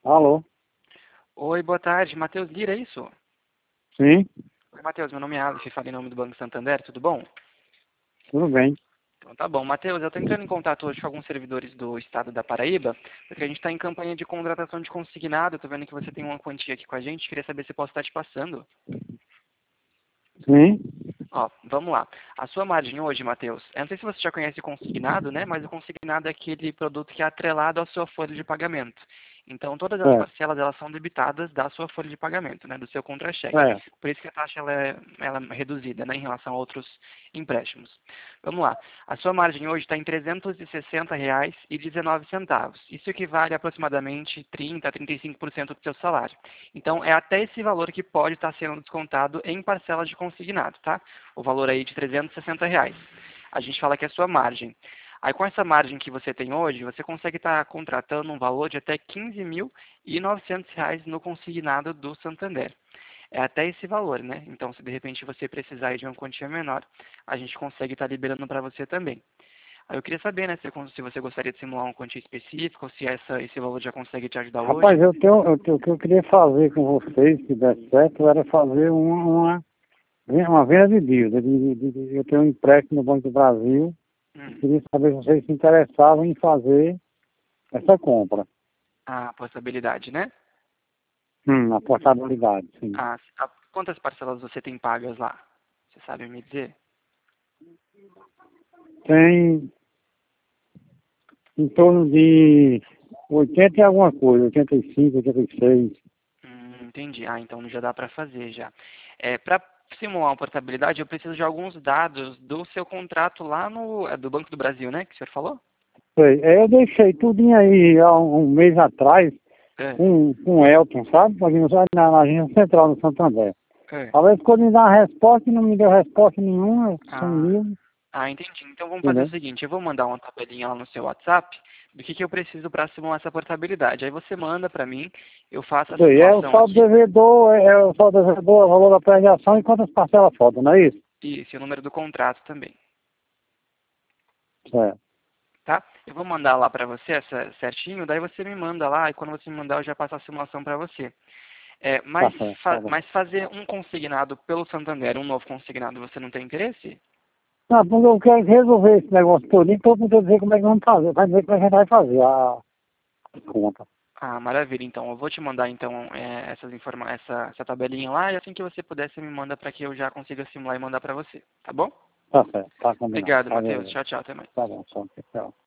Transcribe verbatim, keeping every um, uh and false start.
Alô? Oi, boa tarde. Matheus Lira, é isso? Sim, Oi, Matheus, meu nome é Alex, falo em nome do Banco Santander, tudo bom? tudo bem. Então tá bom. Matheus, eu estou entrando em contato hoje com alguns servidores do estado da Paraíba, porque a gente está em campanha de contratação de consignado. Estou vendo que você tem uma quantia aqui com a gente, queria saber se posso estar te passando. Sim, Ó, vamos lá. A sua margem hoje, Matheus, eu não sei se você já conhece o consignado, né? Mas o consignado é aquele produto que é atrelado à sua folha de pagamento. Então, todas as certo, parcelas, elas são debitadas da sua folha de pagamento, né? Do seu contra-cheque. certo. Por isso que a taxa ela é, ela é reduzida, né? Em relação a outros empréstimos. Vamos lá. A sua margem hoje está em trezentos e sessenta reais e dezenove centavos. Isso equivale a aproximadamente trinta a trinta e cinco por cento do seu salário. Então, é até esse valor que pode estar sendo descontado em parcelas de consignado, tá? O valor aí de trezentos e sessenta reais. A gente fala que é a sua margem. Aí com essa margem que você tem hoje, você consegue estar contratando um valor de até quinze mil e novecentos reais no consignado do Santander. É até esse valor, né? Então, se de repente você precisar de uma quantia menor, a gente consegue estar liberando para você também. Aí eu queria saber, né, se, se você gostaria de simular uma quantia específica ou se essa, esse valor já consegue te ajudar Rapaz, hoje. eu tenho, eu tenho, o que eu queria fazer com vocês, se der certo, era fazer uma, uma, uma venda de dívida. De, de, de- eu tenho um empréstimo no Banco do Brasil e Hum, queria saber se vocês se interessavam em fazer essa compra. a possibilidade, né? Hum, a portabilidade, sim. Ah, a- quantas parcelas você tem pagas lá? Você sabe me dizer? Tem em torno de oitenta e alguma coisa, oitenta e cinco, oitenta e seis. Hum, entendi. Ah, então já dá para fazer já. É, para simular uma portabilidade, eu preciso de alguns dados do seu contrato lá no é do Banco do Brasil, né? Que o senhor falou? Sei. É, eu deixei tudinho aí há um, um mês atrás É, com, com o Elton, sabe? Aqui no, na, na agência central do Santander. é. Talvez quando me dar uma resposta e não me deu resposta nenhuma, Ah, sumiu, ah, entendi. Então vamos fazer o entendeu? seguinte, eu vou mandar uma tabelinha lá no seu WhatsApp do que, que eu preciso para simular essa portabilidade. Aí você manda para mim, eu faço a Sei, é o simulação saldo aqui. devedor, é, é o saldo devedor, o valor da pré-ação e quantas parcelas faltam, não é isso? E esse é o número do contrato também. Certo, Tá? Eu vou mandar lá para você essa certinho, daí você me manda lá e quando você me mandar eu já passo a simulação para você. É, tá mas, certo, tá fa- bom. mas fazer um consignado pelo Santander, um novo consignado, você não tem interesse? Não, porque eu quero resolver esse negócio todo, então eu vou dizer como é que vamos fazer, vai dizer como é que a gente vai fazer a conta. Ah, maravilha. Então, eu vou te mandar então é, essas informa essa, essa tabelinha lá e assim que você puder, você me manda para que eu já consiga simular e mandar para você. Tá bom? Tá certo, tá combinado, Obrigado, tá Matheus. bem, Tchau, tchau. Até mais. tá bom, só, tchau.